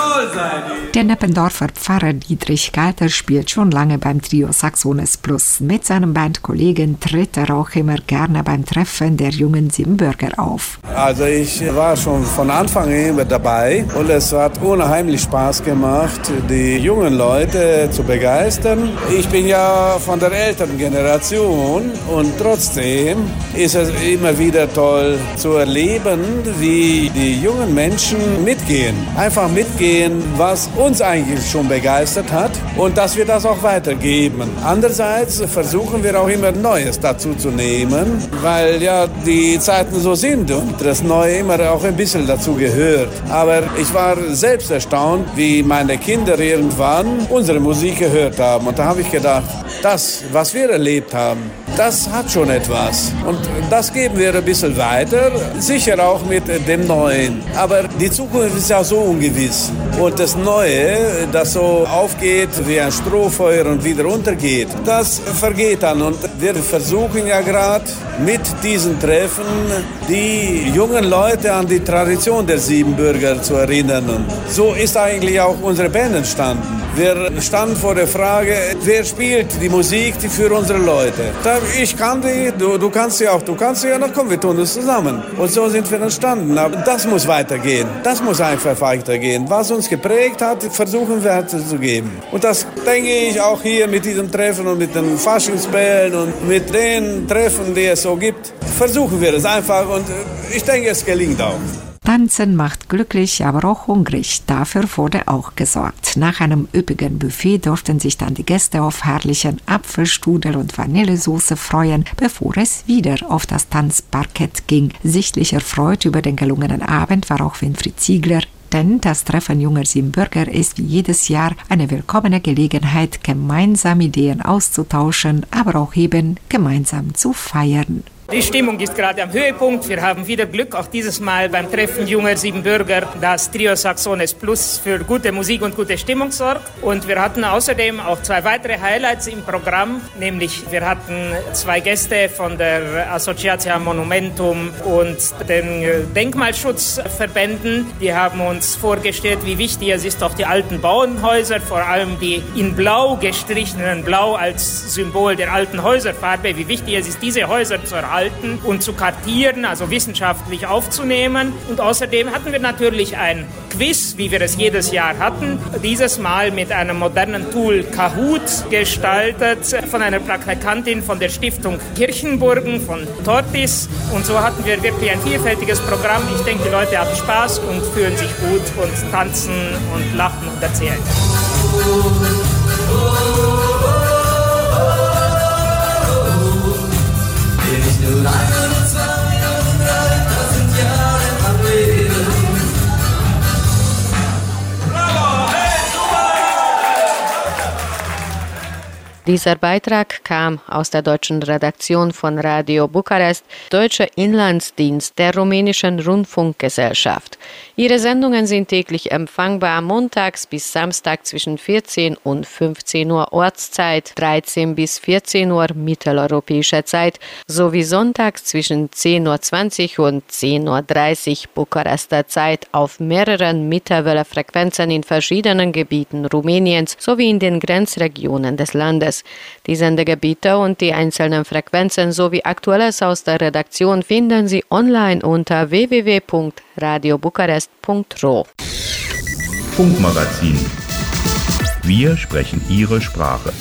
Der Neppendorfer Pfarrer Dietrich Galter spielt schon lange beim Trio Saxones Plus. Mit seinem Bandkollegen tritt er auch immer gerne beim Treffen der jungen Siebenbürger auf. Also ich war schon von Anfang an immer dabei und es hat unheimlich Spaß gemacht, die jungen Leute zu begeistern. Ich bin ja von der älteren Generation und trotzdem ist es immer wieder toll zu erleben, wie die jungen Menschen mitgehen. Einfach mitgehen, was uns eigentlich schon begeistert hat und dass wir das auch weitergeben. Andererseits versuchen wir auch immer Neues dazu zu nehmen, weil ja die Zeiten so sind und das Neue immer auch ein bisschen dazu gehört. Aber ich war selbst erstaunt, wie meine Kinder irgendwann unsere Musik gehört haben. Und da habe ich gedacht, das, was wir erlebt haben, das hat schon etwas. Und das geben wir ein bisschen weiter, sicher auch mit dem Neuen. Aber die Zukunft ist ja so ungewiss. Und das Neue, das so aufgeht wie ein Strohfeuer und wieder untergeht, das vergeht dann. Und wir versuchen ja gerade mit diesen Treffen die jungen Leute an die Tradition der Siebenbürger zu erinnern. Und so ist eigentlich auch unsere Band entstanden. Wir standen vor der Frage, wer spielt die Musik die für unsere Leute? Ich kann die, du, du kannst sie auch, du kannst sie, ja, dann komm, wir tun das zusammen. Und so sind wir entstanden. Aber das muss weitergehen. Das muss einfach weitergehen. Was uns geprägt hat, versuchen wir weiterzugeben. Und das denke ich auch hier mit diesem Treffen und mit den Faschingsbällen und mit den Treffen, die es so gibt, versuchen wir es einfach und ich denke, es gelingt auch. Tanzen macht glücklich, aber auch hungrig. Dafür wurde auch gesorgt. Nach einem üppigen Buffet durften sich dann die Gäste auf herrlichen Apfelstrudel und Vanillesoße freuen, bevor es wieder auf das Tanzparkett ging. Sichtlich erfreut über den gelungenen Abend war auch Winfried Ziegler, denn das Treffen junger Siebenbürger ist wie jedes Jahr eine willkommene Gelegenheit, gemeinsam Ideen auszutauschen, aber auch eben gemeinsam zu feiern. Die Stimmung ist gerade am Höhepunkt. Wir haben wieder Glück, auch dieses Mal beim Treffen junger Siebenbürger, dass Trio Saxones Plus für gute Musik und gute Stimmung sorgt. Und wir hatten außerdem auch zwei weitere Highlights im Programm, nämlich wir hatten zwei Gäste von der Associazione Monumentum und den Denkmalschutzverbänden. Die haben uns vorgestellt, wie wichtig es ist, auch die alten Bauernhäuser, vor allem die in Blau gestrichenen Blau als Symbol der alten Häuserfarbe, wie wichtig es ist, diese Häuser zu erhalten und zu kartieren, also wissenschaftlich aufzunehmen. Und außerdem hatten wir natürlich ein Quiz, wie wir es jedes Jahr hatten, dieses Mal mit einem modernen Tool Kahoot gestaltet von einer Praktikantin von der Stiftung Kirchenburgen von Tortis. Und so hatten wir wirklich ein vielfältiges Programm. Ich denke, die Leute hatten Spaß und fühlen sich gut und tanzen und lachen und erzählen. Nur ein und zwei und dreitausend Jahre am Leben. Bravo, hey, Dieser Beitrag kam aus der deutschen Redaktion von Radio Bukarest, Deutscher Inlandsdienst der rumänischen Rundfunkgesellschaft. Ihre Sendungen sind täglich empfangbar, montags bis Samstag zwischen vierzehn und fünfzehn Uhr Ortszeit, dreizehn bis vierzehn Uhr mitteleuropäischer Zeit, sowie sonntags zwischen zehn Uhr zwanzig und zehn Uhr dreißig Bukarester Zeit auf mehreren Mittelwelle-Frequenzen in verschiedenen Gebieten Rumäniens sowie in den Grenzregionen des Landes. Die Sendegebiete und die einzelnen Frequenzen sowie Aktuelles aus der Redaktion finden Sie online unter w w w punkt radio bukarest punkt r o. Funkmagazin. Wir sprechen Ihre Sprache.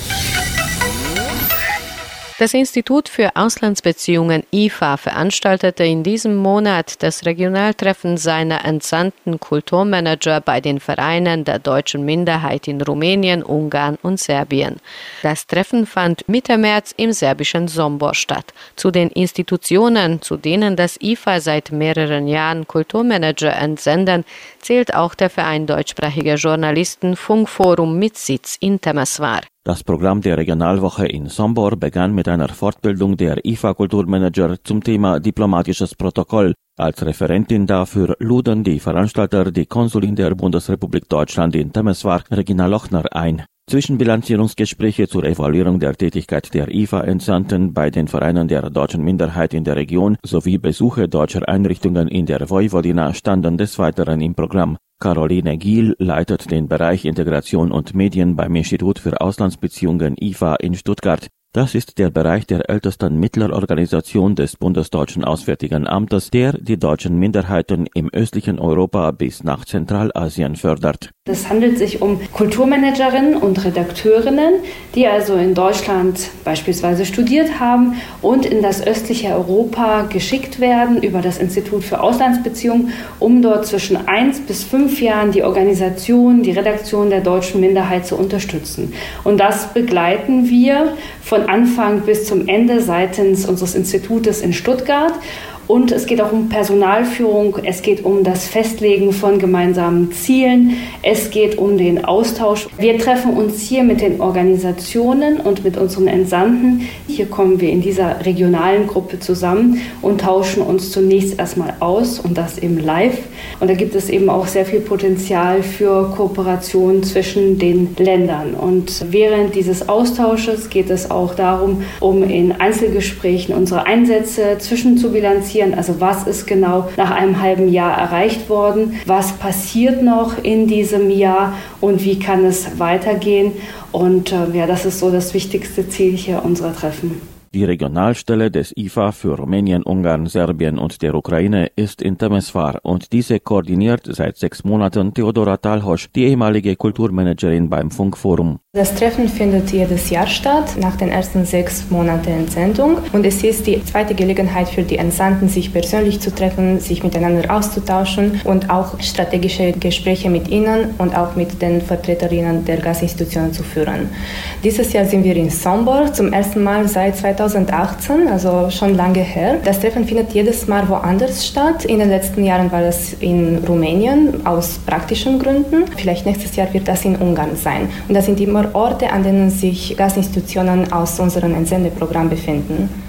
Das Institut für Auslandsbeziehungen I F A veranstaltete in diesem Monat das Regionaltreffen seiner entsandten Kulturmanager bei den Vereinen der deutschen Minderheit in Rumänien, Ungarn und Serbien. Das Treffen fand Mitte März im serbischen Sombor statt. Zu den Institutionen, zu denen das I F A seit mehreren Jahren Kulturmanager entsenden, zählt auch der Verein deutschsprachiger Journalisten Funkforum mit Sitz in Temeswar. Das Programm der Regionalwoche in Sombor begann mit einer Fortbildung der I F A-Kulturmanager zum Thema diplomatisches Protokoll. Als Referentin dafür luden die Veranstalter die Konsulin der Bundesrepublik Deutschland in Temeswar, Regina Lochner, ein. Zwischenbilanzierungsgespräche zur Evaluierung der Tätigkeit der I F A-Entsandten bei den Vereinen der deutschen Minderheit in der Region sowie Besuche deutscher Einrichtungen in der Vojvodina standen des Weiteren im Programm. Caroline Giel leitet den Bereich Integration und Medien beim Institut für Auslandsbeziehungen I F A in Stuttgart. Das ist der Bereich der ältesten Mittlerorganisation des Bundesdeutschen Auswärtigen Amtes, der die deutschen Minderheiten im östlichen Europa bis nach Zentralasien fördert. Es handelt sich um Kulturmanagerinnen und Redakteurinnen, die also in Deutschland beispielsweise studiert haben und in das östliche Europa geschickt werden über das Institut für Auslandsbeziehungen, um dort zwischen eins bis fünf Jahren die Organisation, die Redaktion der deutschen Minderheit zu unterstützen. Und das begleiten wir von Anfang bis zum Ende seitens unseres Institutes in Stuttgart. Und es geht auch um Personalführung, es geht um das Festlegen von gemeinsamen Zielen, es geht um den Austausch. Wir treffen uns hier mit den Organisationen und mit unseren Entsandten. Hier kommen wir in dieser regionalen Gruppe zusammen und tauschen uns zunächst erstmal aus und das eben live. Und da gibt es eben auch sehr viel Potenzial für Kooperation zwischen den Ländern. Und während dieses Austausches geht es auch darum, um in Einzelgesprächen unsere Einsätze zwischenzubilanzieren. Also was ist genau nach einem halben Jahr erreicht worden, was passiert noch in diesem Jahr und wie kann es weitergehen. Und äh, ja, das ist so das wichtigste Ziel hier unserer Treffen. Die Regionalstelle des I F A für Rumänien, Ungarn, Serbien und der Ukraine ist in Temeswar und diese koordiniert seit sechs Monaten Theodora Talhosch, die ehemalige Kulturmanagerin beim Funkforum. Das Treffen findet jedes Jahr statt, nach den ersten sechs Monaten Entsendung. Und es ist die zweite Gelegenheit für die Entsandten, sich persönlich zu treffen, sich miteinander auszutauschen und auch strategische Gespräche mit ihnen und auch mit den Vertreterinnen der Gastinstitutionen zu führen. Dieses Jahr sind wir in Sombor zum ersten Mal seit zweitausendachtzehn, also schon lange her. Das Treffen findet jedes Mal woanders statt. In den letzten Jahren war das in Rumänien aus praktischen Gründen. Vielleicht nächstes Jahr wird das in Ungarn sein. Und das sind immer Orte, an denen sich Gastinstitutionen aus unserem Entsendeprogramm befinden.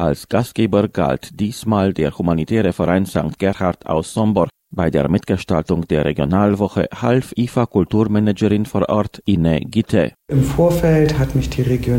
Als Gastgeber galt diesmal der humanitäre Verein Sankt Gerhard aus Sombor. Bei der Mitgestaltung der Regionalwoche half I F A-Kulturmanagerin vor Ort Ine Gitte. Im Vorfeld hat mich die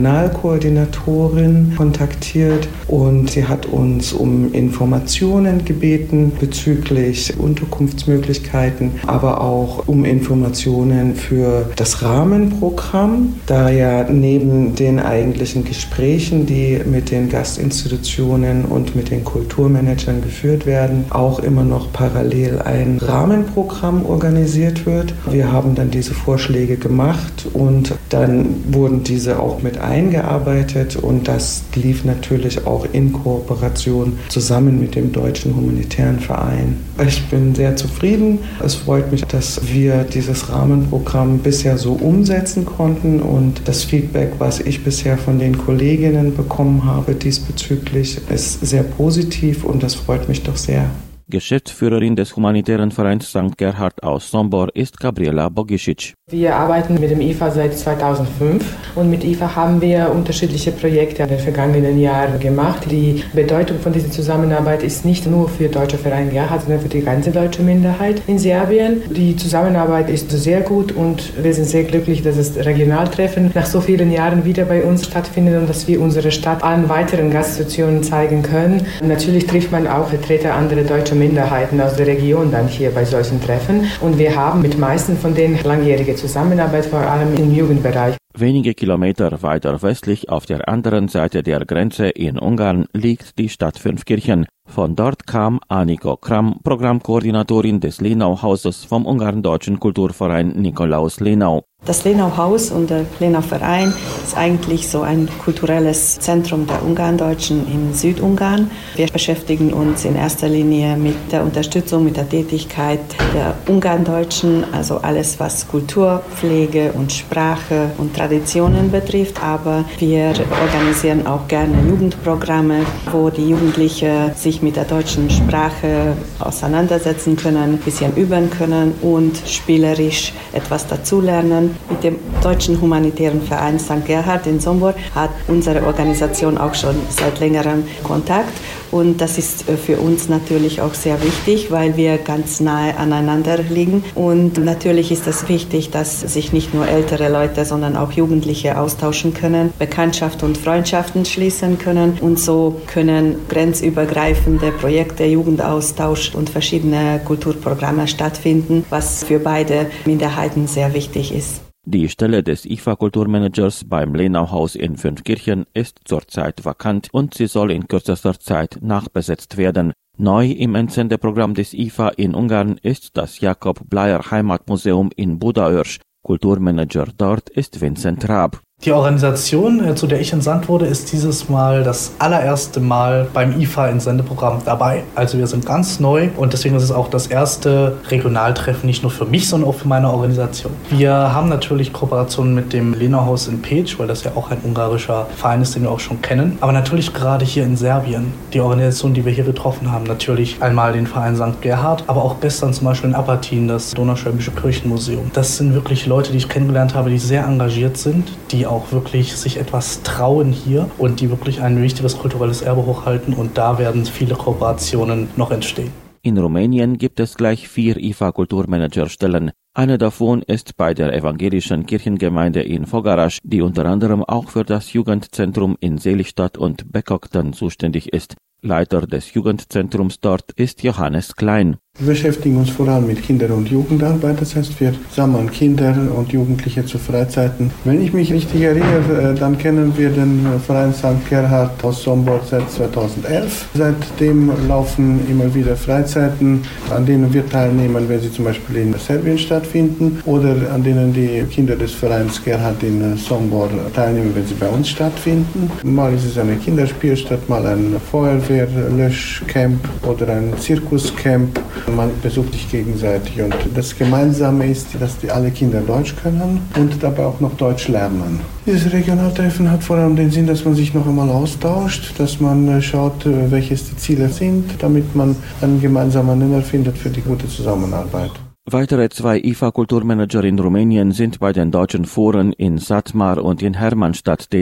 Regionalkoordinatorin kontaktiert und sie hat uns um Informationen gebeten bezüglich Unterkunftsmöglichkeiten, aber auch um Informationen für das Rahmenprogramm, da ja neben den eigentlichen Gesprächen, die mit den Gastinstitutionen und mit den Kulturmanagern geführt werden, auch immer noch parallel ein Rahmenprogramm organisiert wird. Wir haben dann diese Vorschläge gemacht und dann wurden diese auch mit eingearbeitet und das lief natürlich auch in Kooperation zusammen mit dem Deutschen Humanitären Verein. Ich bin sehr zufrieden. Es freut mich, dass wir dieses Rahmenprogramm bisher so umsetzen konnten und das Feedback, was ich bisher von den Kolleginnen bekommen habe diesbezüglich, ist sehr positiv und das freut mich doch sehr. Geschäftsführerin des humanitären Vereins Sankt Gerhard aus Sombor ist Gabriela Bogisic. Wir arbeiten mit dem I F A seit zweitausendfünf und mit I F A haben wir unterschiedliche Projekte in den vergangenen Jahren gemacht. Die Bedeutung von dieser Zusammenarbeit ist nicht nur für den Deutschen Verein Gerhard, sondern für die ganze deutsche Minderheit in Serbien. Die Zusammenarbeit ist sehr gut und wir sind sehr glücklich, dass das Regionaltreffen nach so vielen Jahren wieder bei uns stattfindet und dass wir unsere Stadt an weiteren Gaststationen zeigen können. Natürlich trifft man auch Vertreter anderer deutscher Minderheiten aus der Region dann hier bei solchen Treffen und wir haben mit meisten von denen langjährige Zusammenarbeit, vor allem im Jugendbereich. Wenige Kilometer weiter westlich auf der anderen Seite der Grenze in Ungarn liegt die Stadt Fünfkirchen. Von dort kam Aniko Kram, Programmkoordinatorin des Lenau-Hauses vom ungarn-deutschen Kulturverein Nikolaus Lenau. Das Lenau-Haus und der Lenau-Verein ist eigentlich so ein kulturelles Zentrum der Ungarndeutschen in Südungarn. Wir beschäftigen uns in erster Linie mit der Unterstützung, mit der Tätigkeit der Ungarndeutschen, also alles, was Kultur, Pflege und Sprache und Traditionen betrifft. Aber wir organisieren auch gerne Jugendprogramme, wo die Jugendlichen sich mit der deutschen Sprache auseinandersetzen können, ein bisschen üben können und spielerisch etwas dazulernen. Mit dem Deutschen Humanitären Verein Sankt Gerhard in Sombor hat unsere Organisation auch schon seit längerem Kontakt und das ist für uns natürlich auch sehr wichtig, weil wir ganz nahe aneinander liegen und natürlich ist es wichtig, dass sich nicht nur ältere Leute, sondern auch Jugendliche austauschen können, Bekanntschaft und Freundschaften schließen können und so können grenzübergreifende Projekte, Jugendaustausch und verschiedene Kulturprogramme stattfinden, was für beide Minderheiten sehr wichtig ist. Die Stelle des I F A-Kulturmanagers beim Lenau-Haus in Fünfkirchen ist zurzeit vakant und sie soll in kürzester Zeit nachbesetzt werden. Neu im Entsendeprogramm des I F A in Ungarn ist das Jakob Bleier Heimatmuseum in Budaörs. Kulturmanager dort ist Vincent Raab. Die Organisation, zu der ich entsandt wurde, ist dieses Mal das allererste Mal beim I F A-Entsendeprogramm dabei. Also wir sind ganz neu und deswegen ist es auch das erste Regionaltreffen, nicht nur für mich, sondern auch für meine Organisation. Wir haben natürlich Kooperationen mit dem Lenau-Haus in Pécs, weil das ja auch ein ungarischer Verein ist, den wir auch schon kennen. Aber natürlich gerade hier in Serbien, die Organisation, die wir hier getroffen haben, natürlich einmal den Verein Sankt Gerhard, aber auch gestern zum Beispiel in Apatin, das Donauschwäbische Kirchenmuseum. Das sind wirklich Leute, die ich kennengelernt habe, die sehr engagiert sind, die auch wirklich sich etwas trauen hier und die wirklich ein wichtiges kulturelles Erbe hochhalten und da werden viele Kooperationen noch entstehen. In Rumänien gibt es gleich vier I F A-Kulturmanagerstellen. Eine davon ist bei der evangelischen Kirchengemeinde in Fogarach, die unter anderem auch für das Jugendzentrum in Seligstadt und Bekokten zuständig ist. Leiter des Jugendzentrums dort ist Johannes Klein. Wir beschäftigen uns vor allem mit Kinder- und Jugendarbeit, das heißt, wir sammeln Kinder und Jugendliche zu Freizeiten. Wenn ich mich richtig erinnere, dann kennen wir den Verein Sankt Gerhard aus Sombor seit zweitausendelf. Seitdem laufen immer wieder Freizeiten, an denen wir teilnehmen, wenn sie zum Beispiel in Serbien stattfinden oder an denen die Kinder des Vereins Gerhard in Sombor teilnehmen, wenn sie bei uns stattfinden. Mal ist es eine Kinderspielstadt, mal ein Feuerwehrlöschcamp oder ein Zirkuscamp. Man besucht sich gegenseitig und das Gemeinsame ist, dass die alle Kinder Deutsch können und dabei auch noch Deutsch lernen. Dieses Regionaltreffen hat vor allem den Sinn, dass man sich noch einmal austauscht, dass man schaut, welche die Ziele sind, damit man einen gemeinsamen Nenner findet für die gute Zusammenarbeit. Weitere zwei I F A-Kulturmanager in Rumänien sind bei den deutschen Foren in Satmar und in Hermannstadt tätig.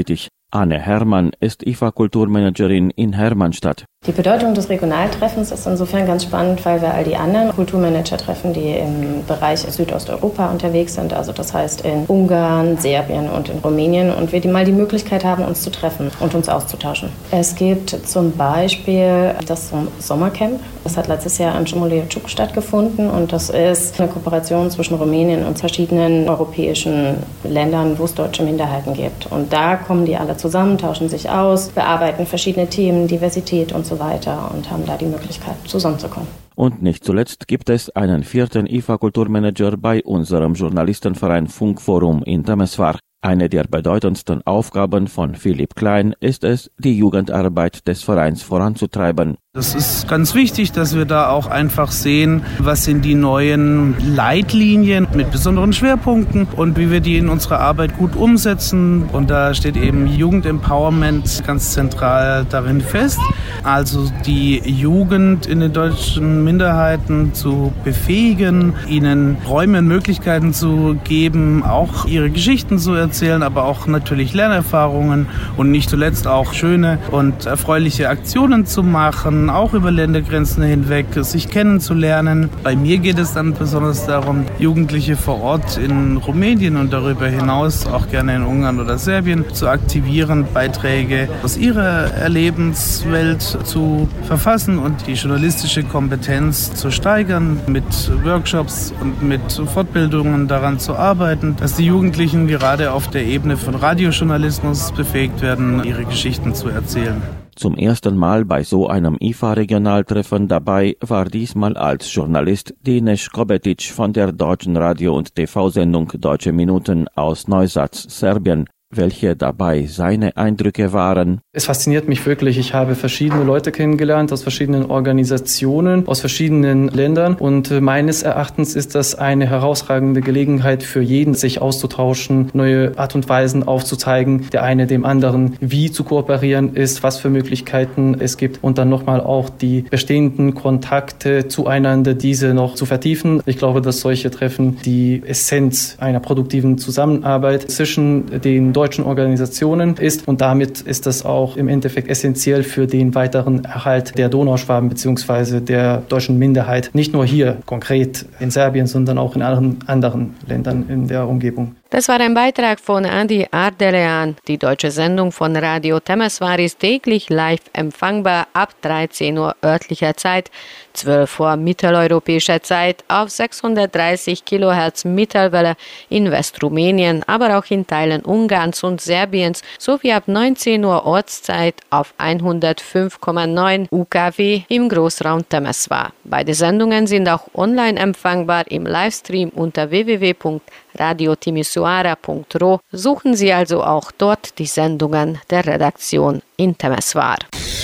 Anne Herrmann ist I F A-Kulturmanagerin in Hermannstadt. Die Bedeutung des Regionaltreffens ist insofern ganz spannend, weil wir all die anderen Kulturmanager treffen, die im Bereich Südosteuropa unterwegs sind, also das heißt in Ungarn, Serbien und in Rumänien, und wir die mal die Möglichkeit haben, uns zu treffen und uns auszutauschen. Es gibt zum Beispiel das Sommercamp, das hat letztes Jahr in Șumuliu-Ciuc stattgefunden, und das ist eine Kooperation zwischen Rumänien und verschiedenen europäischen Ländern, wo es deutsche Minderheiten gibt. Und da kommen die alle zusammen, tauschen sich aus, bearbeiten verschiedene Themen, Diversität und so weiter, und haben da die Möglichkeit, zusammenzukommen. Und nicht zuletzt gibt es einen vierten I F A-Kulturmanager bei unserem Journalistenverein Funkforum in Temeswar. Eine der bedeutendsten Aufgaben von Philipp Klein ist es, die Jugendarbeit des Vereins voranzutreiben. Das ist ganz wichtig, dass wir da auch einfach sehen, was sind die neuen Leitlinien mit besonderen Schwerpunkten und wie wir die in unserer Arbeit gut umsetzen. Und da steht eben Jugendempowerment ganz zentral darin fest. Also die Jugend in den deutschen Minderheiten zu befähigen, ihnen Räume und Möglichkeiten zu geben, auch ihre Geschichten zu erzählen, aber auch natürlich Lernerfahrungen und nicht zuletzt auch schöne und erfreuliche Aktionen zu machen, auch über Ländergrenzen hinweg, sich kennenzulernen. Bei mir geht es dann besonders darum, Jugendliche vor Ort in Rumänien und darüber hinaus auch gerne in Ungarn oder Serbien zu aktivieren, Beiträge aus ihrer Erlebenswelt zu verfassen und die journalistische Kompetenz zu steigern, mit Workshops und mit Fortbildungen daran zu arbeiten, dass die Jugendlichen gerade auf der Ebene von Radiojournalismus befähigt werden, ihre Geschichten zu erzählen. Zum ersten Mal bei so einem I F A-Regionaltreffen dabei war diesmal als Journalist Dinesh Kobetic von der deutschen Radio- und T V-Sendung Deutsche Minuten aus Neusac, Serbien. Welche dabei seine Eindrücke waren. Es fasziniert mich wirklich. Ich habe verschiedene Leute kennengelernt aus verschiedenen Organisationen, aus verschiedenen Ländern, und meines Erachtens ist das eine herausragende Gelegenheit für jeden, sich auszutauschen, neue Art und Weisen aufzuzeigen, der eine dem anderen, wie zu kooperieren ist, was für Möglichkeiten es gibt, und dann nochmal auch die bestehenden Kontakte zueinander, diese noch zu vertiefen. Ich glaube, dass solche Treffen die Essenz einer produktiven Zusammenarbeit zwischen den deutschen Organisationen ist, und damit ist das auch im Endeffekt essentiell für den weiteren Erhalt der Donauschwaben bzw. der deutschen Minderheit, nicht nur hier konkret in Serbien, sondern auch in anderen, anderen Ländern in der Umgebung. Das war ein Beitrag von Adi Ardelean. Die deutsche Sendung von Radio Temeswar ist täglich live empfangbar ab dreizehn Uhr örtlicher Zeit, zwölf Uhr mitteleuropäischer Zeit auf sechshundertdreißig Kilohertz Mittelwelle in Westrumänien, aber auch in Teilen Ungarns und Serbiens sowie ab neunzehn Uhr Ortszeit auf hundertfünf Komma neun U K W im Großraum Temeswar. Beide Sendungen sind auch online empfangbar im Livestream unter w w w punkt radio timisoara punkt ro. Suchen Sie also auch dort die Sendungen der Redaktion in Temeswar.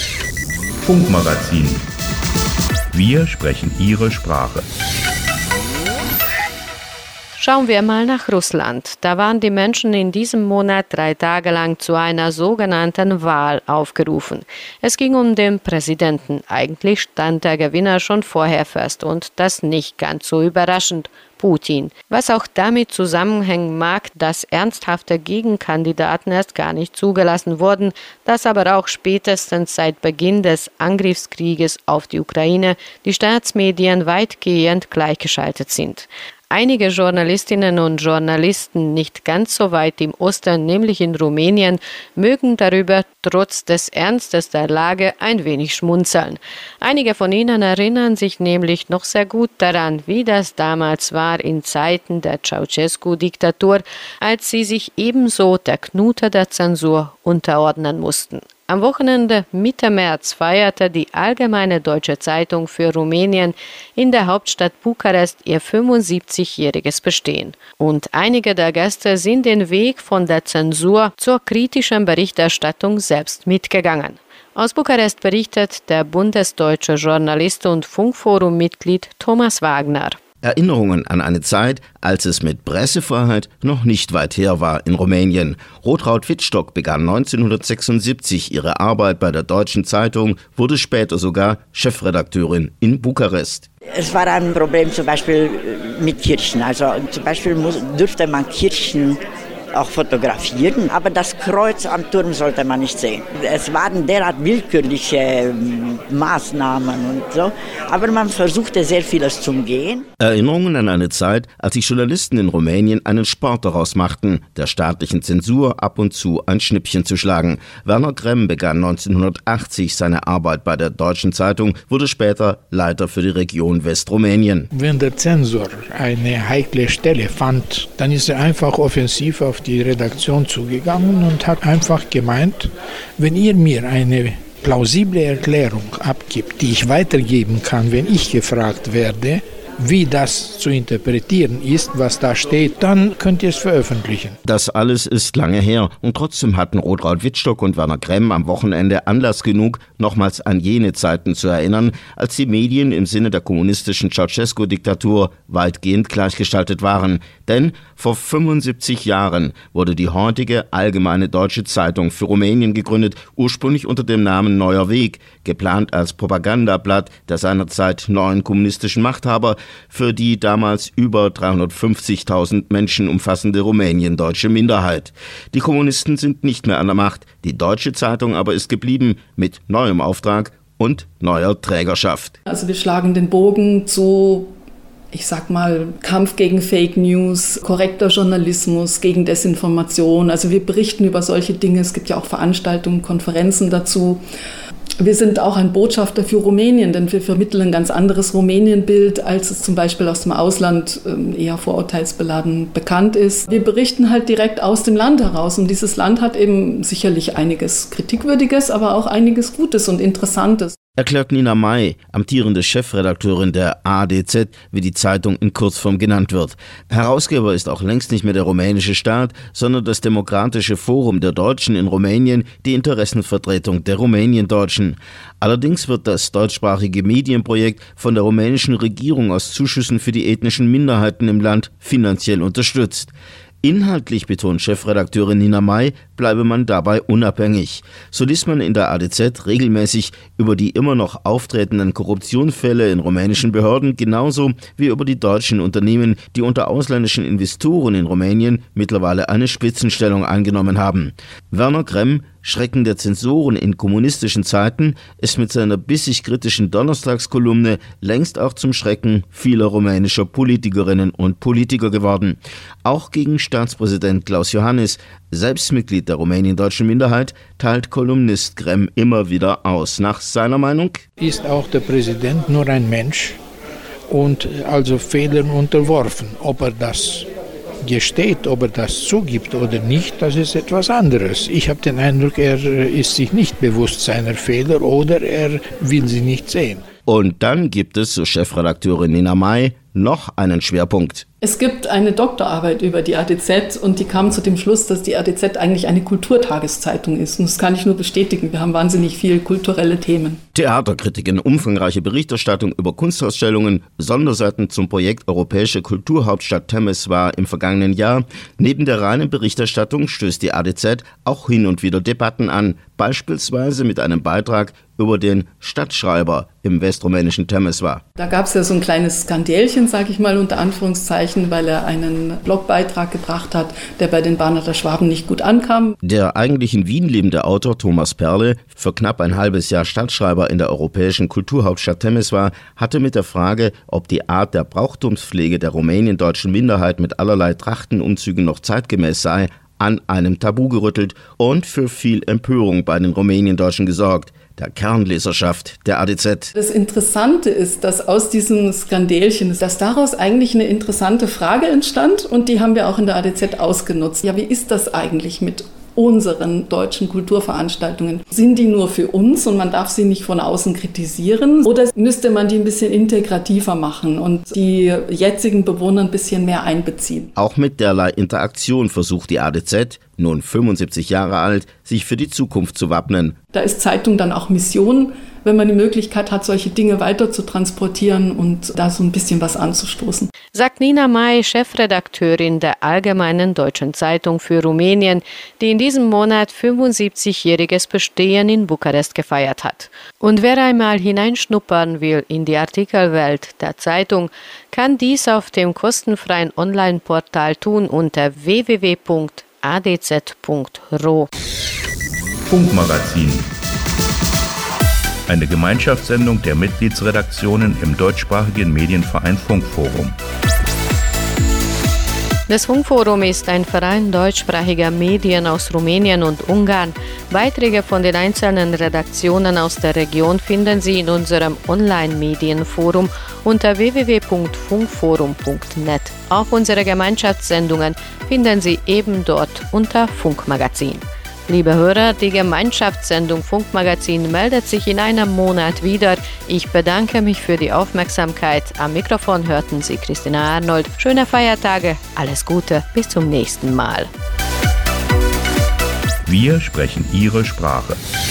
Funkmagazin. Wir sprechen Ihre Sprache. Schauen wir mal nach Russland. Da waren die Menschen in diesem Monat drei Tage lang zu einer sogenannten Wahl aufgerufen. Es ging um den Präsidenten. Eigentlich stand der Gewinner schon vorher fest, und das nicht ganz so überraschend: Putin. Was auch damit zusammenhängen mag, dass ernsthafte Gegenkandidaten erst gar nicht zugelassen wurden, dass aber auch spätestens seit Beginn des Angriffskrieges auf die Ukraine die Staatsmedien weitgehend gleichgeschaltet sind. Einige Journalistinnen und Journalisten nicht ganz so weit im Osten, nämlich in Rumänien, mögen darüber trotz des Ernstes der Lage ein wenig schmunzeln. Einige von ihnen erinnern sich nämlich noch sehr gut daran, wie das damals war in Zeiten der Ceausescu-Diktatur, als sie sich ebenso der Knute der Zensur unterordnen mussten. Am Wochenende Mitte März feierte die Allgemeine Deutsche Zeitung für Rumänien in der Hauptstadt Bukarest ihr fünfundsiebzigjähriges Bestehen. Und einige der Gäste sind den Weg von der Zensur zur kritischen Berichterstattung selbst mitgegangen. Aus Bukarest berichtet der bundesdeutsche Journalist und Funkforum-Mitglied Thomas Wagner. Erinnerungen an eine Zeit, als es mit Pressefreiheit noch nicht weit her war in Rumänien. Rotraud Wittstock begann neunzehnhundertsechsundsiebzig ihre Arbeit bei der Deutschen Zeitung, wurde später sogar Chefredakteurin in Bukarest. Es war ein Problem zum Beispiel mit Kirchen. Also zum Beispiel muss, durfte man Kirchen auch fotografieren, aber das Kreuz am Turm sollte man nicht sehen. Es waren derart willkürliche Maßnahmen und so, aber man versuchte sehr vieles zu umgehen. Erinnerungen an eine Zeit, als die Journalisten in Rumänien einen Sport daraus machten, der staatlichen Zensur ab und zu ein Schnippchen zu schlagen. Werner Gremm begann neunzehnhundertachtzig seine Arbeit bei der Deutschen Zeitung, wurde später Leiter für die Region Westrumänien. Wenn der Zensor eine heikle Stelle fand, dann ist er einfach offensiv auf die Redaktion zugegangen und hat einfach gemeint, wenn ihr mir eine plausible Erklärung abgibt, die ich weitergeben kann, wenn ich gefragt werde, wie das zu interpretieren ist, was da steht, dann könnt ihr es veröffentlichen. Das alles ist lange her und trotzdem hatten Rotraud Wittstock und Werner Gremm am Wochenende Anlass genug, nochmals an jene Zeiten zu erinnern, als die Medien im Sinne der kommunistischen Ceausescu-Diktatur weitgehend gleichgestaltet waren. Denn vor fünfundsiebzig Jahren wurde die heutige Allgemeine Deutsche Zeitung für Rumänien gegründet, ursprünglich unter dem Namen Neuer Weg, geplant als Propagandablatt der seinerzeit neuen kommunistischen Machthaber für die damals über dreihundertfünfzigtausend Menschen umfassende rumänien-deutsche Minderheit. Die Kommunisten sind nicht mehr an der Macht, die Deutsche Zeitung aber ist geblieben mit neuem Auftrag und neuer Trägerschaft. Also wir schlagen den Bogen zu, ich sag mal, Kampf gegen Fake News, korrekter Journalismus, gegen Desinformation. Also wir berichten über solche Dinge, es gibt ja auch Veranstaltungen, Konferenzen dazu. Wir sind auch ein Botschafter für Rumänien, denn wir vermitteln ein ganz anderes Rumänienbild, als es zum Beispiel aus dem Ausland eher vorurteilsbeladen bekannt ist. Wir berichten halt direkt aus dem Land heraus und dieses Land hat eben sicherlich einiges Kritikwürdiges, aber auch einiges Gutes und Interessantes. Erklärt Nina May, amtierende Chefredakteurin der A D Z, wie die Zeitung in Kurzform genannt wird. Herausgeber ist auch längst nicht mehr der rumänische Staat, sondern das Demokratische Forum der Deutschen in Rumänien, die Interessenvertretung der Rumäniendeutschen. Allerdings wird das deutschsprachige Medienprojekt von der rumänischen Regierung aus Zuschüssen für die ethnischen Minderheiten im Land finanziell unterstützt. Inhaltlich, betont Chefredakteurin Nina May, bleibe man dabei unabhängig. So liest man in der A D Z regelmäßig über die immer noch auftretenden Korruptionsfälle in rumänischen Behörden, genauso wie über die deutschen Unternehmen, die unter ausländischen Investoren in Rumänien mittlerweile eine Spitzenstellung eingenommen haben. Werner Gremm, Schrecken der Zensoren in kommunistischen Zeiten, ist mit seiner bissig kritischen Donnerstagskolumne längst auch zum Schrecken vieler rumänischer Politikerinnen und Politiker geworden. Auch gegen Staatspräsident Klaus Iohannis, selbst Mitglied der rumäniendeutschen Minderheit, teilt Kolumnist Gremm immer wieder aus. Nach seiner Meinung ist auch der Präsident nur ein Mensch und also Fehlern unterworfen. Ob er das gesteht, ob er das zugibt oder nicht, das ist etwas anderes. Ich habe den Eindruck, er ist sich nicht bewusst seiner Fehler oder er will sie nicht sehen. Und dann gibt es, so Chefredakteurin Nina May, noch einen Schwerpunkt. Es gibt eine Doktorarbeit über die A D Z und die kam zu dem Schluss, dass die A D Z eigentlich eine Kulturtageszeitung ist. Und das kann ich nur bestätigen. Wir haben wahnsinnig viele kulturelle Themen. Theaterkritiken, umfangreiche Berichterstattung über Kunstausstellungen, Sonderseiten zum Projekt Europäische Kulturhauptstadt Temeswar im vergangenen Jahr. Neben der reinen Berichterstattung stößt die A D Z auch hin und wieder Debatten an, beispielsweise mit einem Beitrag über den Stadtschreiber im westrumänischen Temeswar. Da gab es ja so ein kleines Skandälchen, sage ich mal unter Anführungszeichen, weil er einen Blogbeitrag gebracht hat, der bei den Bahner Schwaben nicht gut ankam. Der eigentlich in Wien lebende Autor Thomas Perle, für knapp ein halbes Jahr Stadtschreiber in der europäischen Kulturhauptstadt Temeswar, hatte mit der Frage, ob die Art der Brauchtumspflege der rumäniendeutschen Minderheit mit allerlei Trachtenumzügen noch zeitgemäß sei, an einem Tabu gerüttelt und für viel Empörung bei den Rumäniendeutschen gesorgt. Der Kernleserschaft der A D Z. Das Interessante ist, dass aus diesem Skandälchen, dass daraus eigentlich eine interessante Frage entstand und die haben wir auch in der A D Z ausgenutzt. Ja, wie ist das eigentlich mit unseren deutschen Kulturveranstaltungen? Sind die nur für uns und man darf sie nicht von außen kritisieren? Oder müsste man die ein bisschen integrativer machen und die jetzigen Bewohner ein bisschen mehr einbeziehen? Auch mit derlei Interaktion versucht die A D Z, nun fünfundsiebzig Jahre alt, sich für die Zukunft zu wappnen. Da ist Zeitung dann auch Mission, wenn man die Möglichkeit hat, solche Dinge weiter zu transportieren und da so ein bisschen was anzustoßen. Sagt Nina May, Chefredakteurin der Allgemeinen Deutschen Zeitung für Rumänien, die in diesem Monat fünfundsiebzigjähriges Bestehen in Bukarest gefeiert hat. Und wer einmal hineinschnuppern will in die Artikelwelt der Zeitung, kann dies auf dem kostenfreien Online-Portal tun unter w w w punkt a d z punkt r o. Funkmagazin. Eine Gemeinschaftssendung der Mitgliedsredaktionen im deutschsprachigen Medienverein Funkforum. Das Funkforum ist ein Verein deutschsprachiger Medien aus Rumänien und Ungarn. Beiträge von den einzelnen Redaktionen aus der Region finden Sie in unserem Online-Medienforum unter w w w punkt funkforum punkt net. Auch unsere Gemeinschaftssendungen finden Sie eben dort unter Funkmagazin. Liebe Hörer, die Gemeinschaftssendung Funkmagazin meldet sich in einem Monat wieder. Ich bedanke mich für die Aufmerksamkeit. Am Mikrofon hörten Sie Christina Arnold. Schöne Feiertage, alles Gute, bis zum nächsten Mal. Wir sprechen Ihre Sprache.